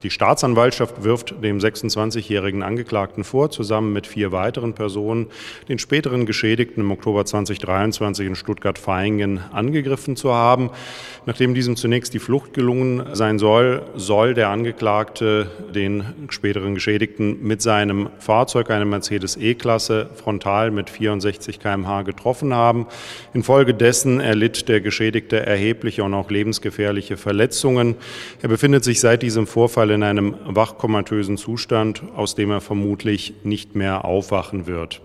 Die Staatsanwaltschaft wirft dem 26-jährigen Angeklagten vor, zusammen mit 4 weiteren Personen den späteren Geschädigten im Oktober 2023 in Stuttgart-Vaihingen angegriffen zu haben. Nachdem diesem zunächst die Flucht gelungen sein soll, soll der Angeklagte den späteren Geschädigten mit seinem Fahrzeug, einem Mercedes E-Klasse, frontal mit 64 km/h getroffen haben. Infolgedessen erlitt der Geschädigte erhebliche und auch lebensgefährliche Verletzungen. Er befindet sich seit diesem Vorfall in einem wachkomatösen Zustand, aus dem er vermutlich nicht mehr aufwachen wird.